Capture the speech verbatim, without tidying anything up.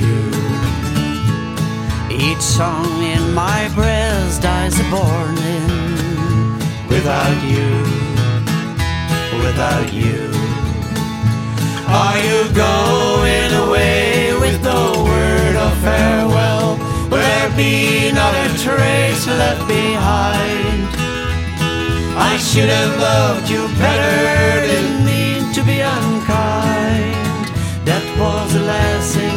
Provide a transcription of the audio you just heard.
you. Each song in my breast dies a born in. Without you, without you. Are you going away with no word of farewell? Will there be not a trace left behind? I should have loved you better, didn't mean to be unkind. That was the last thing